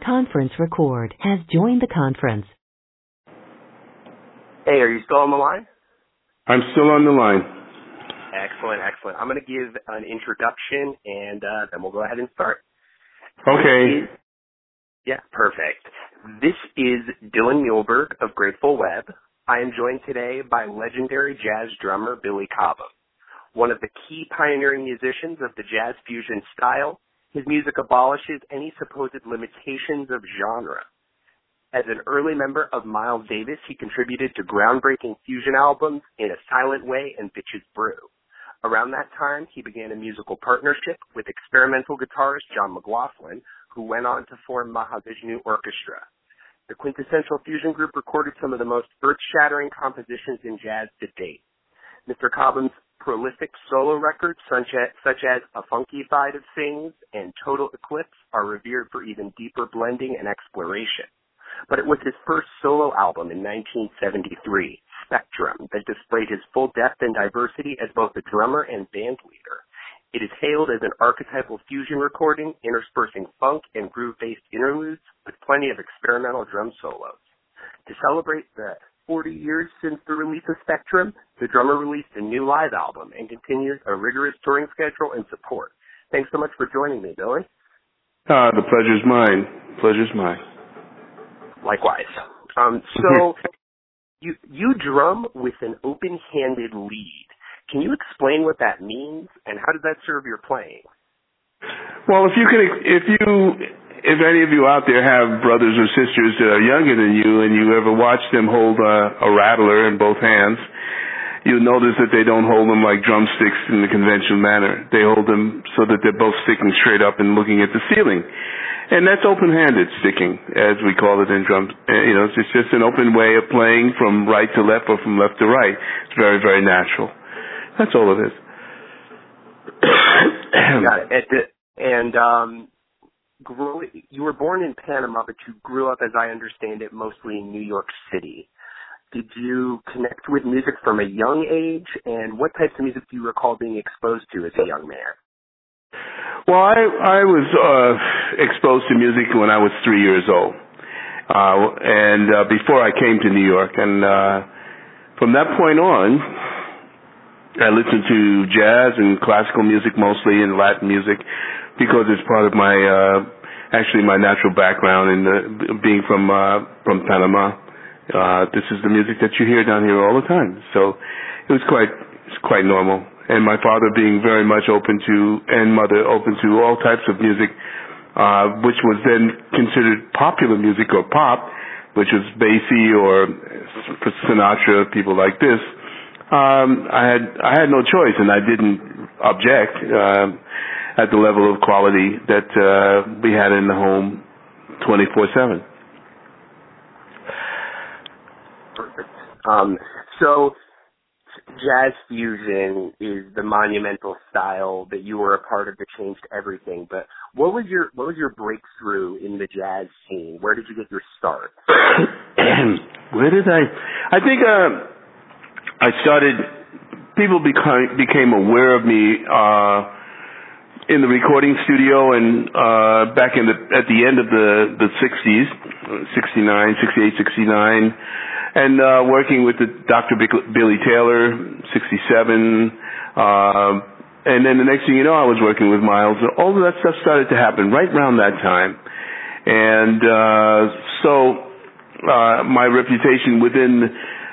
conference record has joined the conference. Hey, are you still on the line? I'm still on the line. Excellent, excellent. I'm going to give an introduction, and then we'll go ahead and start. Okay. Yeah, perfect. This is Dylan Muehlberg of Grateful Web. I am joined today by legendary jazz drummer Billy Cobham. One of the key pioneering musicians of the jazz fusion style, his music abolishes any supposed limitations of genre. As an early member of Miles Davis, he contributed to groundbreaking fusion albums In a Silent Way and Bitches Brew. Around that time, he began a musical partnership with experimental guitarist John McLaughlin, who went on to form Mahavishnu Orchestra. The quintessential fusion group recorded some of the most earth-shattering compositions in jazz to date. Mr. Cobham's prolific solo records, such as A Funky Side of Things and Total Eclipse, are revered for even deeper blending and exploration. But it was his first solo album in 1973, Spectrum, that displayed his full depth and diversity as both a drummer and band leader. It is hailed as an archetypal fusion recording, interspersing funk and groove-based interludes with plenty of experimental drum solos. To celebrate the 40 years since the release of Spectrum, the drummer released a new live album and continues a rigorous touring schedule and support. Thanks so much for joining me, Billy. The pleasure's mine. Pleasure's mine. Likewise. So you drum with an open-handed lead. Can you explain what that means, and how does that serve your playing? Well, if any of you out there have brothers or sisters that are younger than you, and you ever watch them hold a rattler in both hands, you'll notice that they don't hold them like drumsticks in the conventional manner. They hold them so that they're both sticking straight up and looking at the ceiling. And that's open-handed sticking, as we call it in drums. It's just an open way of playing from right to left or from left to right. It's very, very natural. That's all it is. Got it. And you were born in Panama, but you grew up, as I understand it, mostly in New York City. Did you connect with music from a young age? And what types of music do you recall being exposed to as a young man? Well, I was exposed to music when I was 3 years old, and before I came to New York. And from that point on, I listened to jazz and classical music mostly, and Latin music, because it's part of my my natural background in being from Panama. This is the music that you hear down here all the time, so it was quite normal. And my father being very much open to, and mother open to all types of music, which was then considered popular music or pop, which was Basie or Sinatra, people like this. I had no choice, and I didn't object at the level of quality that we had in the home 24/7. Perfect. So jazz fusion is the monumental style that you were a part of that changed everything. But what was your breakthrough in the jazz scene? Where did you get your start? Where did I think I started. People became aware of me in the recording studio, and back at the end of the 60s, 69, 68, 69. And working with the Dr. Billy Taylor, 67, and then the next thing you know, I was working with Miles. All of that stuff started to happen right around that time. And so my reputation within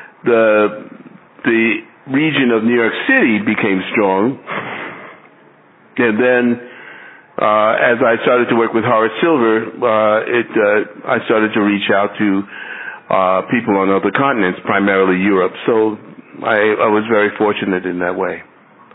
the region of New York City became strong. And then as I started to work with Horace Silver, I started to reach out to people on other continents, primarily Europe. So I was very fortunate in that way.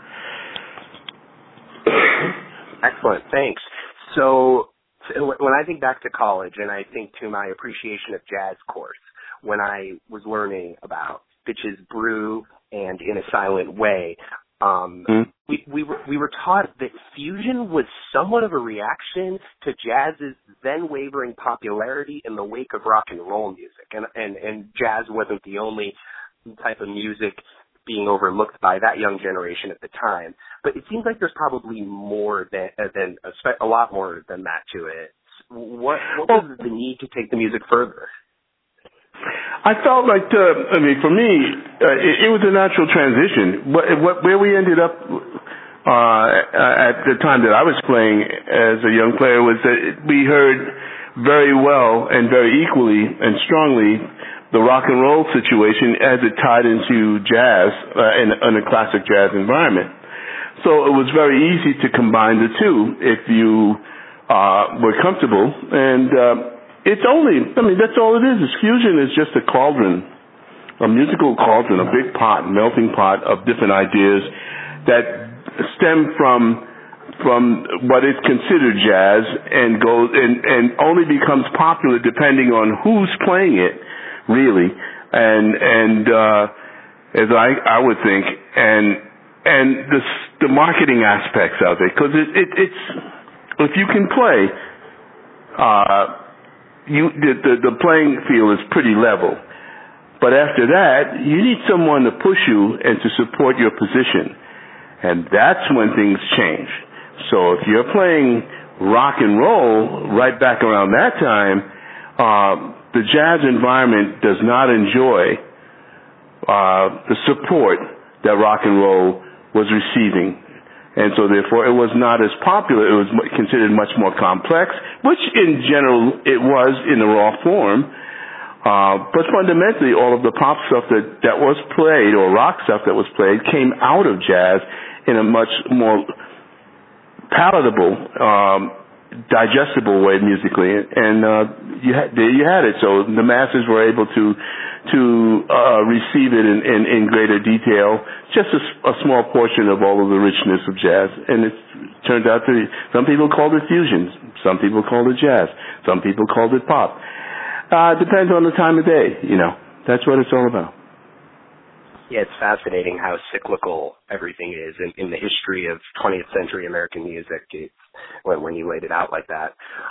Excellent, thanks. So when I think back to college, and I think to my appreciation of jazz course, when I was learning about Bitches Brew and In a Silent Way, we were taught that fusion was somewhat of a reaction to jazz's then wavering popularity in the wake of rock and roll music, and jazz wasn't the only type of music being overlooked by that young generation at the time. But it seems like there's probably more than a lot more than that to it. What was the need to take the music further? I felt like, for me, it was a natural transition. Where we ended up at the time that I was playing as a young player was that we heard very well and very equally and strongly the rock and roll situation as it tied into jazz in a classic jazz environment. So it was very easy to combine the two if you were comfortable. And that's all it is. Fusion is just a cauldron, a musical cauldron, a big pot, melting pot of different ideas that stem from what is considered jazz and goes and only becomes popular depending on who's playing it, really. And as I would think, and the marketing aspects of it, because it's if you can play. The playing field is pretty level. But after that, you need someone to push you and to support your position. And that's when things change. So if you're playing rock and roll right back around that time, the jazz environment does not enjoy the support that rock and roll was receiving. And so, therefore, it was not as popular. It was considered much more complex, which, in general, it was in the raw form. But fundamentally, all of the pop stuff that was played, or rock stuff that was played, came out of jazz in a much more palatable, digestible way musically. And there you had it. So the masses were able to receive it in greater detail, just a small portion of all of the richness of jazz. And it turned out to be, some people called it fusion, some people called it jazz, some people called it pop. Depends on the time of day, That's what it's all about. Yeah, it's fascinating how cyclical everything is in the history of 20th century American music when you laid it out like that.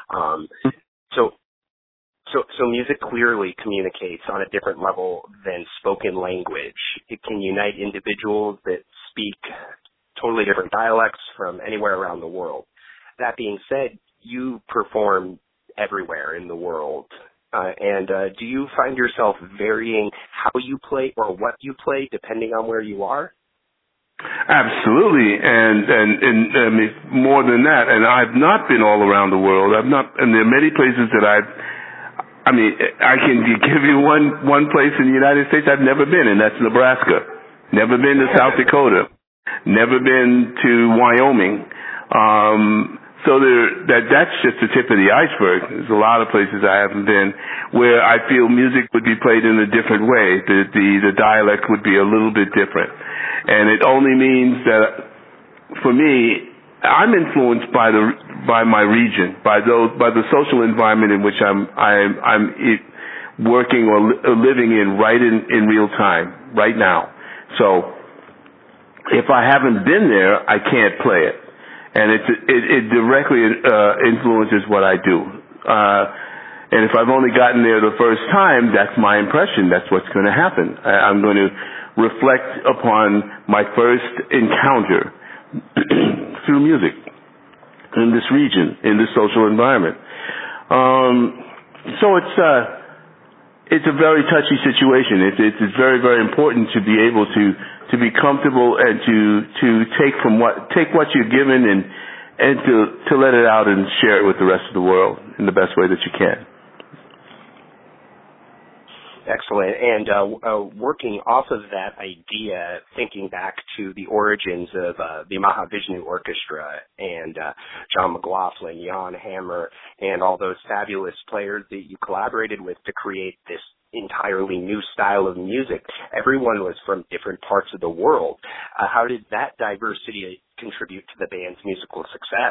So music clearly communicates on a different level than spoken language. It can unite individuals that speak totally different dialects from anywhere around the world. That being said, you perform everywhere in the world. And do you find yourself varying how you play or what you play depending on where you are? Absolutely, and more than that. And I've not been all around the world. And there are many places that I can give you one place in the United States I've never been, and that's Nebraska. Never been to South Dakota. Never been to Wyoming. So that's just the tip of the iceberg. There's a lot of places I haven't been where I feel music would be played in a different way. The dialect would be a little bit different. And it only means that, for me, I'm influenced by my region, by the social environment in which I'm working or living in right in real time, right now. So if I haven't been there, I can't play it. And it directly influences what I do. And if I've only gotten there the first time, that's my impression. That's what's going to happen. I'm going to reflect upon my first encounter through music in this region, in this social environment. So it's a very touchy situation. It's very, very important to be able to be comfortable and to take what you're given and to let it out and share it with the rest of the world in the best way that you can. Excellent. And working off of that idea, thinking back to the origins of the Mahavishnu Orchestra and John McLaughlin, Jan Hammer, and all those fabulous players that you collaborated with to create this entirely new style of music. Everyone was from different parts of the world. How did that diversity contribute to the band's musical success?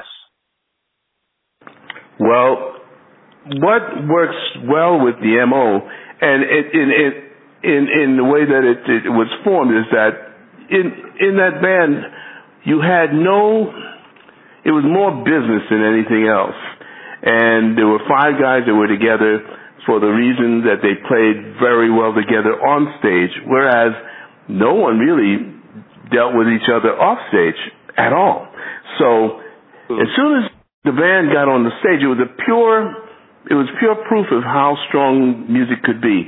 Well, what works well with the MO, and in the way that it was formed, is that in that band you had it was more business than anything else. And there were 5 guys that were together for the reason that they played very well together on stage, whereas no one really dealt with each other off stage at all. So as soon as the band got on the stage, it was a pure it was pure proof of how strong music could be.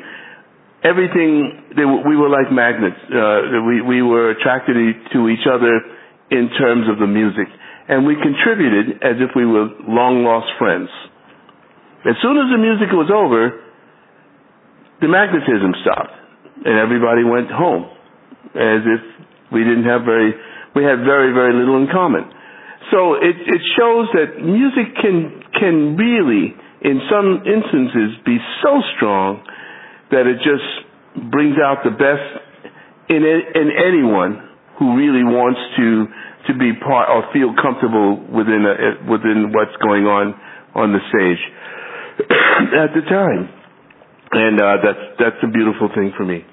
We were like magnets. We were attracted to each other in terms of the music, and we contributed as if we were long-lost friends. As soon as the music was over, the magnetism stopped, and everybody went home, as if we had very, very little in common. So it shows that music can really, in some instances, be so strong that it just brings out the best in anyone who really wants to be part or feel comfortable within what's going on the stage at the time. And that's a beautiful thing for me.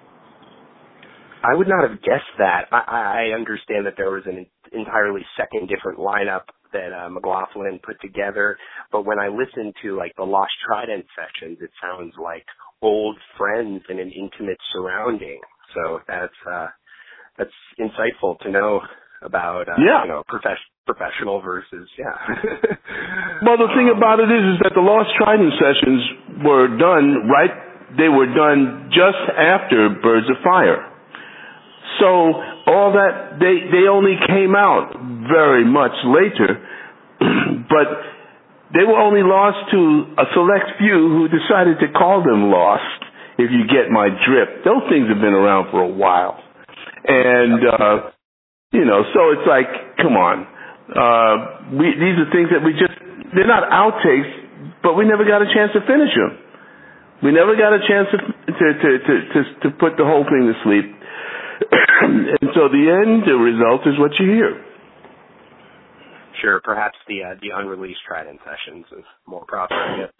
I would not have guessed that. I understand that there was an entirely second different lineup that McLaughlin put together, but when I listened to like the Lost Trident sessions, it sounds like old friends in an intimate surrounding. So that's insightful to know about professional versus Well, the thing about it is that the Lost Trident sessions were done they were done just after Birds of Fire. So all that they only came out very much later, but they were only lost to a select few who decided to call them lost, if you get my drift. Those things have been around for a while. And, so it's like, come on. These are things that they're not outtakes, but we never got a chance to finish them. We never got a chance to put the whole thing to sleep. And so the result is what you hear. Sure, perhaps the unreleased Trident sessions is more proper.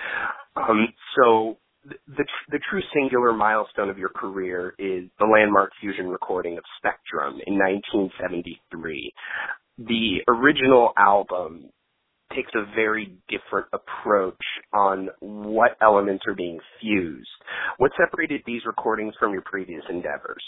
So the true singular milestone of your career is the landmark fusion recording of Spectrum in 1973. The original album takes a very different approach on what elements are being fused. What separated these recordings from your previous endeavors?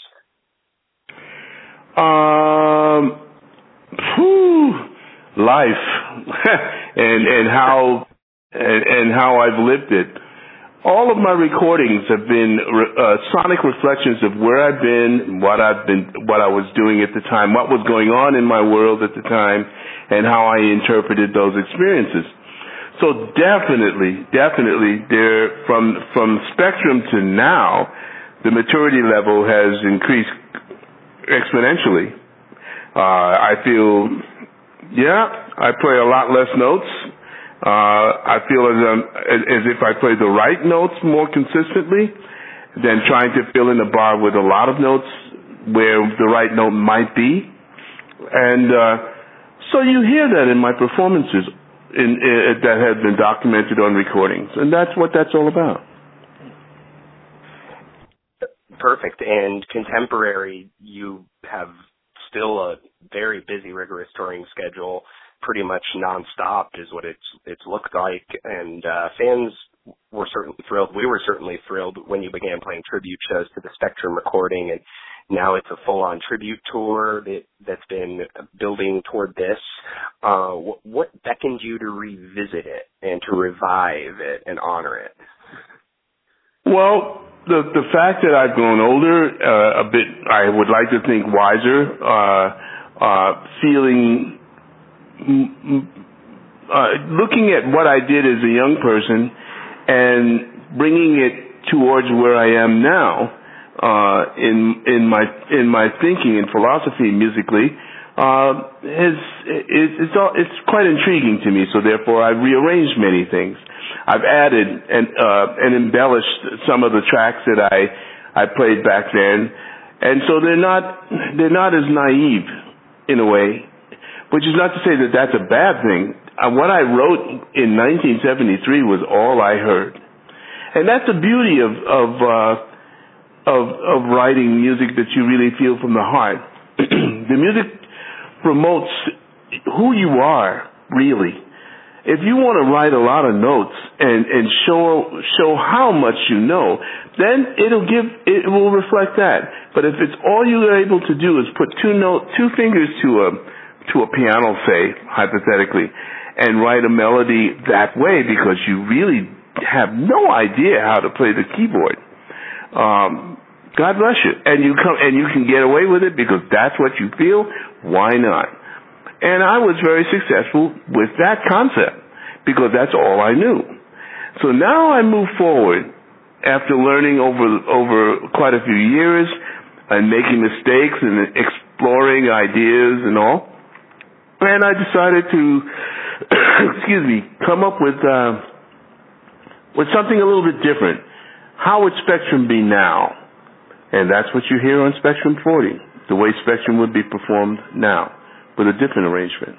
Life and how I've lived it. All of my recordings have been sonic reflections of where I've been, what I was doing at the time, what was going on in my world at the time, and how I interpreted those experiences. So definitely, there from Spectrum to now, the maturity level has increased exponentially. I feel, I play a lot less notes. I feel as if I play the right notes more consistently than trying to fill in a bar with a lot of notes where the right note might be. And so you hear that in my performances that have been documented on recordings. And that's what that's all about. Perfect. And contemporary, you have still a very busy, rigorous touring schedule, pretty much nonstop is what it's looked like. And fans were certainly thrilled. We were certainly thrilled when you began playing tribute shows to the Spectrum recording, and now it's a full-on tribute tour that's been building toward this. What beckoned you to revisit it and to revive it and honor it? Well, the fact that I've grown older, a bit, I would like to think wiser, feeling, looking at what I did as a young person and bringing it towards where I am now, in my thinking and philosophy musically, it's quite intriguing to me. So therefore, I've rearranged many things. I've added and embellished some of the tracks that I played back then, and so they're not as naive in a way, which is not to say that that's a bad thing. What I wrote in 1973 was all I heard, and that's the beauty of writing music that you really feel from the heart. The music promotes who you are, really. If you want to write a lot of notes and show how much you know, then it will reflect that. But if it's all you are able to do is put two fingers to a piano, say, hypothetically, and write a melody that way because you really have no idea how to play the keyboard. God bless you. And you can get away with it because that's what you feel. Why not? And I was very successful with that concept because that's all I knew. So now I move forward after learning over quite a few years and making mistakes and exploring ideas and all. And I decided to, come up with something a little bit different. How would Spectrum be now? And that's what you hear on Spectrum 40, the way Spectrum would be performed now, with a different arrangement.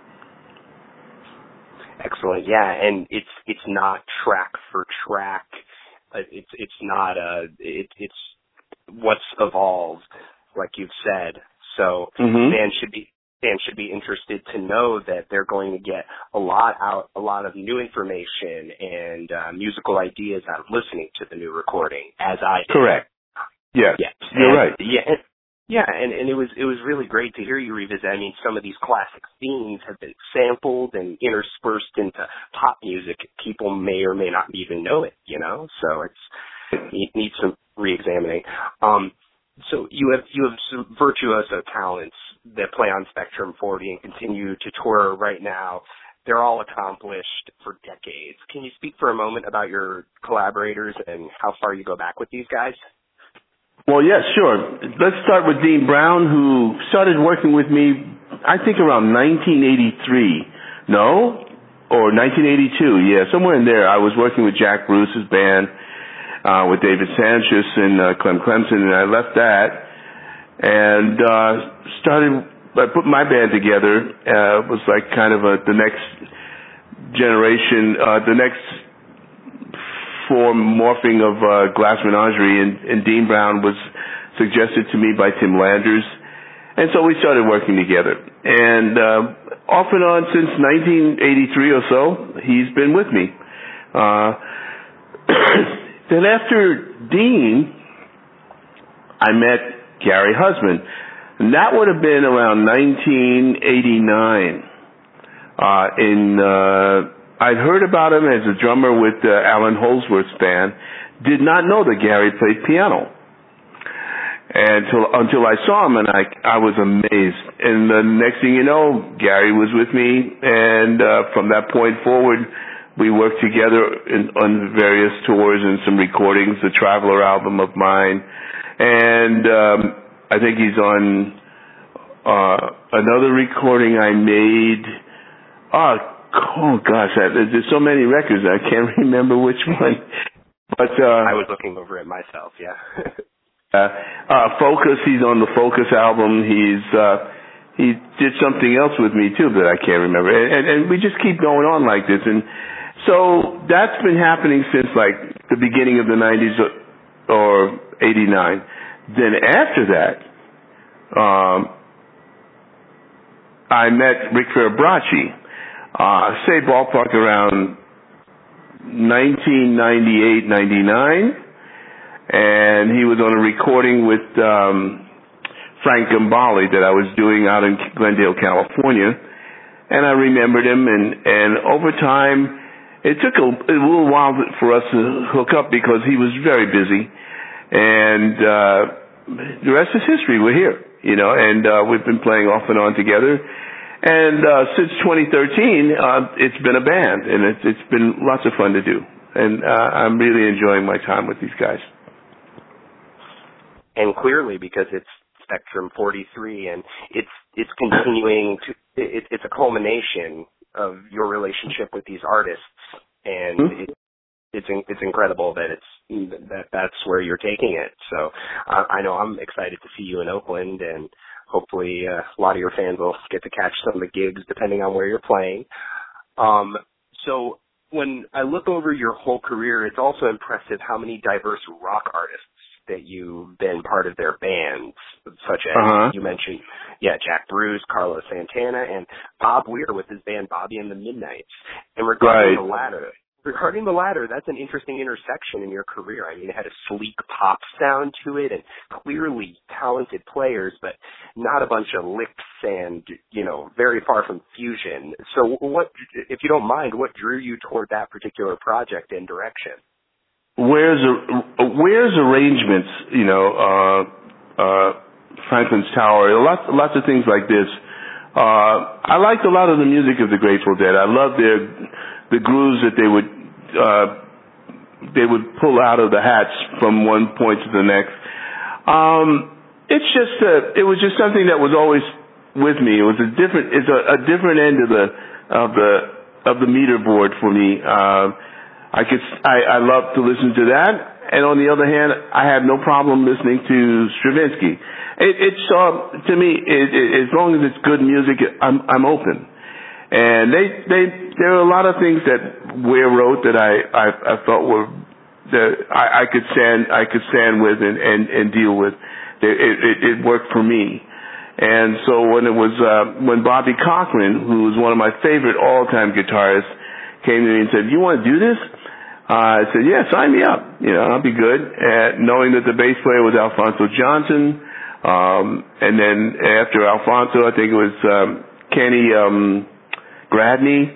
Excellent, yeah, and it's not track for track. It's not it's what's evolved, like you've said. So fans should be interested to know that they're going to get a lot of new information and musical ideas out of listening to the new recording, as I did. Correct. Yes. You're right. Yeah, and it was really great to hear you revisit. I mean, some of these classic themes have been sampled and interspersed into pop music. People may or may not even know it, So it needs some re-examining. So you have some virtuoso talents that play on Spectrum 40 and continue to tour right now. They're all accomplished for decades. Can you speak for a moment about your collaborators and how far you go back with these guys? Well, yes, sure. Let's start with Dean Brown, who started working with me, I think, around 1983. No? Or 1982, yeah, somewhere in there. I was working with Jack Bruce's band, with David Sanchez and Clem Clemson, and I left that and I put my band together. It was like kind of the next generation, the next morphing of Glass Menagerie, and Dean Brown was suggested to me by Tim Landers, and so we started working together. And off and on since 1983 or so, he's been with me. Then after Dean, I met Gary Husband, and that would have been around 1989. I'd heard about him as a drummer with Alan Holdsworth's band, did not know that Gary played piano. Until I saw him, and I was amazed. And the next thing you know, Gary was with me, and from that point forward, we worked together on various tours and some recordings, the Traveler album of mine. And I think he's on another recording I made. Oh gosh, there's so many records I can't remember which one. But I was looking over it myself. Yeah. Focus. He's on the Focus album. He did something else with me too that I can't remember. And we just keep going on like this. And so that's been happening since like the beginning of the 90s or 89. Then after that, I met Rick Farabracci. Say ballpark around 1998, 99, and he was on a recording with Frank Gambale that I was doing out in Glendale, California, and I remembered him, and over time, it took a little while for us to hook up because he was very busy, and the rest is history. We're here, and we've been playing off and on together. And since 2013, it's been a band, and it's been lots of fun to do. And I'm really enjoying my time with these guys. And clearly, because it's Spectrum 43, and it's continuing to, it's a culmination of your relationship with these artists, and it's incredible that that's where you're taking it. So I know I'm excited to see you in Oakland, and hopefully a lot of your fans will get to catch some of the gigs depending on where you're playing. So when I look over your whole career, it's also impressive how many diverse rock artists that you've been part of their bands, such as you mentioned, Jack Bruce, Carlos Santana, and Bob Weir with his band Bobby and the Midnights. And regarding the latter, Regarding the latter, that's an interesting intersection in your career. I mean, it had a sleek pop sound to it and clearly talented players, but not a bunch of licks and, very far from fusion. So what, if you don't mind, what drew you toward that particular project and direction? Where's arrangements, Franklin's Tower, lots of things like this. I liked a lot of the music of the Grateful Dead. I loved the grooves that they would pull out of the hats from one point to the next. It was just something that was always with me. It was a different end of the meter board for me. I love to listen to that, and on the other hand, I had no problem listening to Stravinsky. To me, as long as it's good music, I'm open. And there are a lot of things that Ware wrote that I felt were that I could stand with and deal with. It worked for me. And so when Bobby Cochran, who was one of my favorite all-time guitarists, came to me and said, "You want to do this?" I said, "Yeah, sign me up. I'll be good." Knowing that the bass player was Alphonso Johnson, and then after Alphonso, I think it was Kenny Gradney.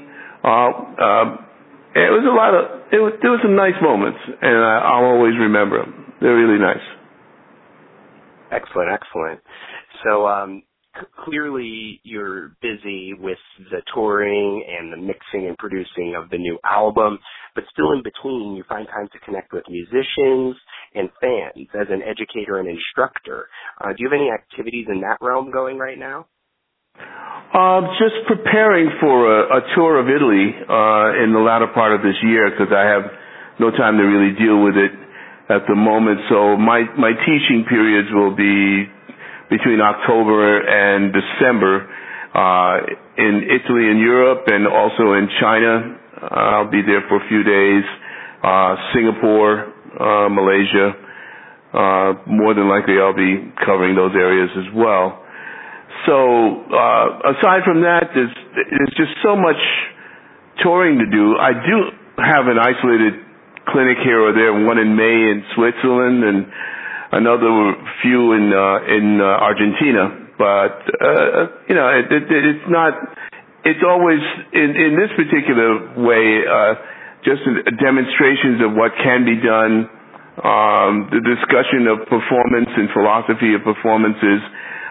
There was some nice moments, and I'll always remember them. They're really nice. Excellent. So clearly you're busy with the touring and the mixing and producing of the new album, but still in between you find time to connect with musicians and fans as an educator and instructor. Do you have any activities in that realm going right now? Just preparing for a tour of Italy in the latter part of this year, because I have no time to really deal with it at the moment. So my teaching periods will be between October and December in Italy and Europe, and also in China. I'll be there for a few days. Singapore, Malaysia. More than likely I'll be covering those areas as well. So aside from that, there's just so much touring to do. I do have an isolated clinic here or there, one in May in Switzerland and another few in Argentina. But it's not. It's always in this particular way just demonstrations of what can be done. The discussion of performance and philosophy of performances.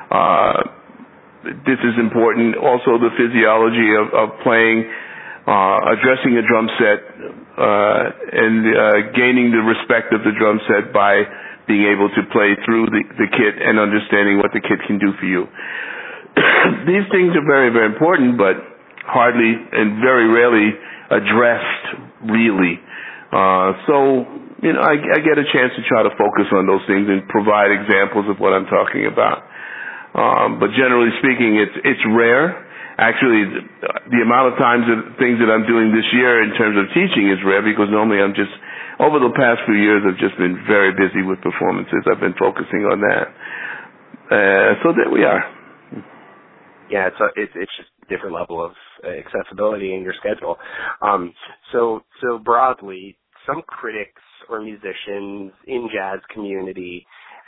This is important. Also, the physiology of playing, addressing a drum set, and gaining the respect of the drum set by being able to play through the kit and understanding what the kit can do for you. These things are very, very important, but hardly and very rarely addressed, really. I get a chance to try to focus on those things and provide examples of what I'm talking about. But generally speaking, it's rare. Actually, the amount of things that I'm doing this year in terms of teaching is rare, because normally over the past few years, I've just been very busy with performances. I've been focusing on that. So there we are. Yeah, it's just a different level of accessibility in your schedule. So broadly, some critics or musicians in jazz community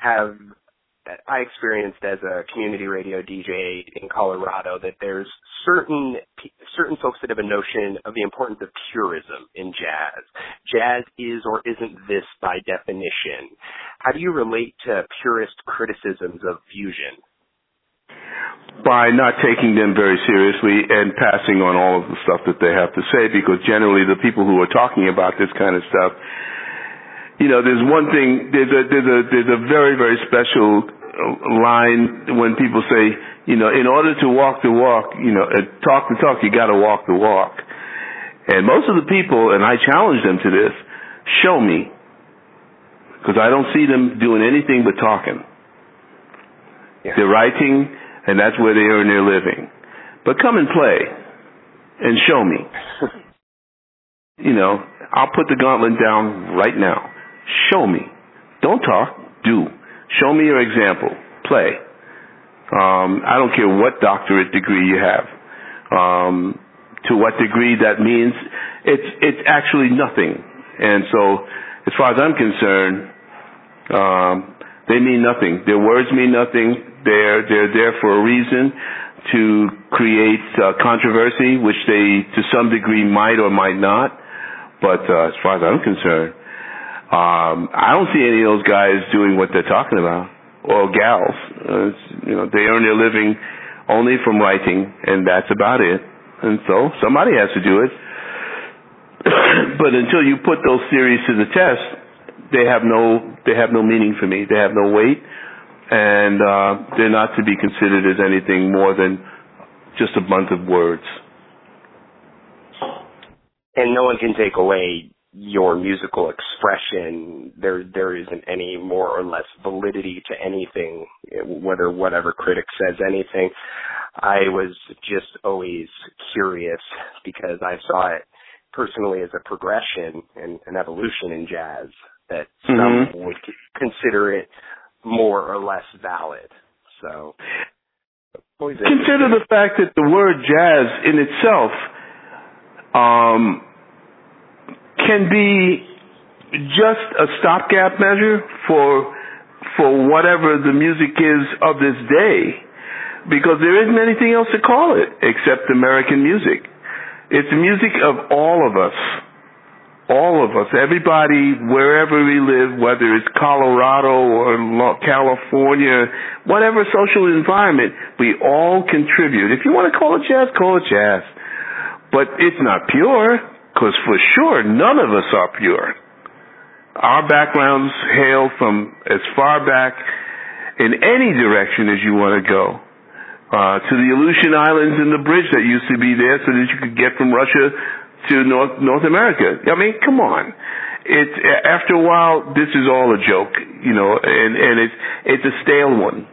I experienced as a community radio DJ in Colorado that there's certain folks that have a notion of the importance of purism in jazz. Jazz is or isn't this by definition. How do you relate to purist criticisms of fusion? By not taking them very seriously and passing on all of the stuff that they have to say, because generally the people who are talking about this kind of stuff, there's one thing, there's a very, very special line when people say, in order to walk the walk, talk the talk, you got to walk the walk. And most of the people, and I challenge them to this, show me, because I don't see them doing anything but talking. Yeah. They're writing, and that's where they earn their living. But come and play and show me. I'll put the gauntlet down right now. Show me. Don't talk. Do. Show me your example. Play. I don't care what doctorate degree you have. To what degree that means it's actually nothing. And so, as far as I'm concerned, they mean nothing. Their words mean nothing. They're there for a reason, to create controversy, which they, to some degree, might or might not. But as far as I'm concerned, I don't see any of those guys doing what they're talking about, or gals. They earn their living only from writing, and that's about it. And so somebody has to do it. But until you put those theories to the test, they have no meaning for me. They have no weight, and they're not to be considered as anything more than just a bunch of words. And no one can take away your musical expression. There isn't any more or less validity to anything, whatever critic says anything. I was just always curious because I saw it personally as a progression and an evolution in jazz that some would consider it more or less valid. So consider the fact that the word jazz in itself can be just a stopgap measure for whatever the music is of this day, because there isn't anything else to call it except American music. It's the music of all of us. All of us, everybody, wherever we live, whether it's Colorado or California, whatever social environment, we all contribute. If you want to call it jazz, call it jazz. But it's not pure, because for sure, none of us are pure. Our backgrounds hail from as far back in any direction as you want to go. To the Aleutian Islands and the bridge that used to be there so that you could get from Russia to North America. I mean, come on. It's after a while, this is all a joke, and it's a stale one,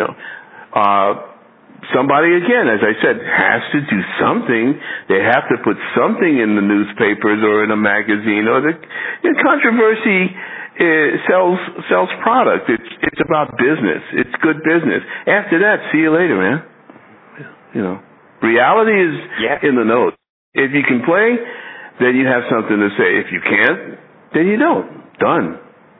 Somebody, again, as I said, has to do something. They have to put something in the newspapers or in a magazine, or the controversy sells product. It's about business. It's good business. After that, see you later, man. Reality is in the notes. If you can play, then you have something to say. If you can't, then you don't. Done.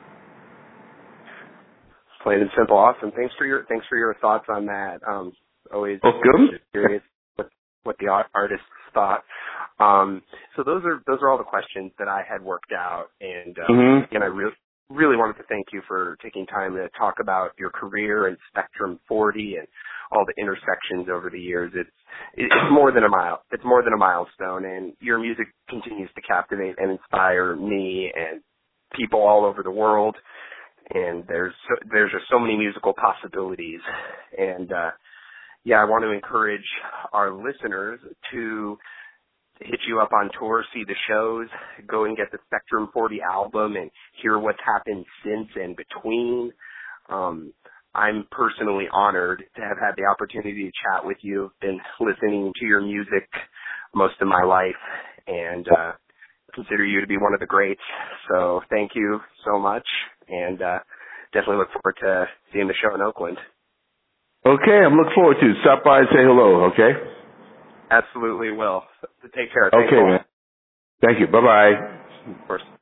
Plain and simple. Awesome. Thanks for your thoughts on that. Always curious what the artists thought. So those are all the questions that I had worked out, and again, I really wanted to thank you for taking time to talk about your career and Spectrum 40 and all the intersections over the years. It's more than a milestone, and your music continues to captivate and inspire me and people all over the world. And there's just so many musical possibilities. And I want to encourage our listeners to hit you up on tour, see the shows, go and get the Spectrum 40 album and hear what's happened since and between. I'm personally honored to have had the opportunity to chat with you. I've been listening to your music most of my life and consider you to be one of the greats. So thank you so much, and definitely look forward to seeing the show in Oakland. Okay, I'm looking forward to it. Stop by and say hello, okay? Absolutely will. Take care. Okay, man. Thank you. Bye-bye. Of course.